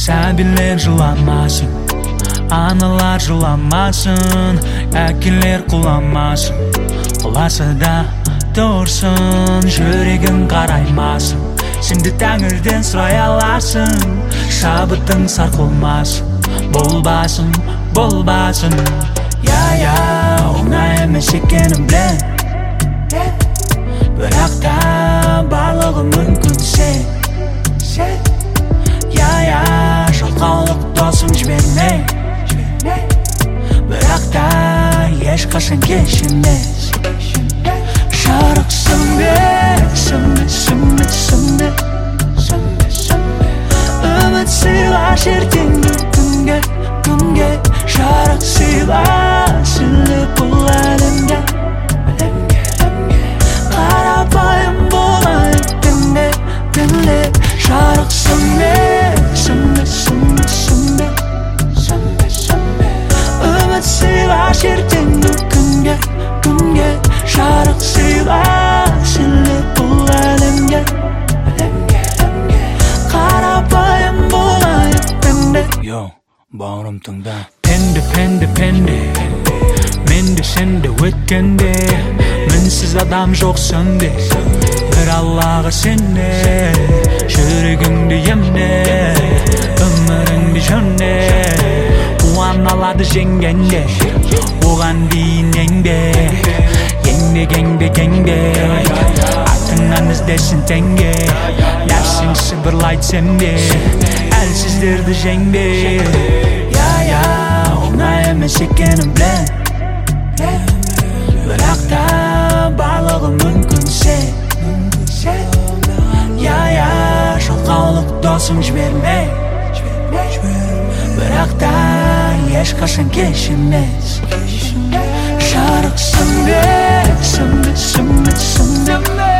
Сәбилер жыламасын, аналар жыламасын, әкелер құламасын. Құласа да тұрсын, жүрегің қараймасын. Сенде тәңірден сұрай аласың, шабытың сарқылмасын. Болбасын, болбасын. Я, оңай емес екенін білем, бірақ та барлығы мүмкін сен. Я, жалқаулық досың жіберме, бірақ та ешқашан кеш емес. Жарықсың бе, сымбе, үміт сыйла ертеңгі күнге, жарық сыйла сіліп бұл әлемге. Қарапайым болайық пенде, жарықсың бе, сымбе, үміт сыйла ертеңгі күнге, жарық сыйла сіліп бұл әлемге. Қарапайым болайық пенде. Йо, бауырым тыңда. Пенде, менде сенде өткенде, мінсіз адам жоқ сөнде. Бір Аллаға сенде, жүрегіңді емде, өміріңді жөнде. Қуан алады жеңгенде, оған дейін еңбе, артыңнан іздесін теңге. Нәпсің сыбырлайды сенде, әлсіздерді жеңбе. Я, оңай емес екенін білем, бірақ та барлығы мүмкін сен. Я, жалқаулық досың жіберме, бірақ та ешқашан кеш емес. Жарықсың бе, сымбе,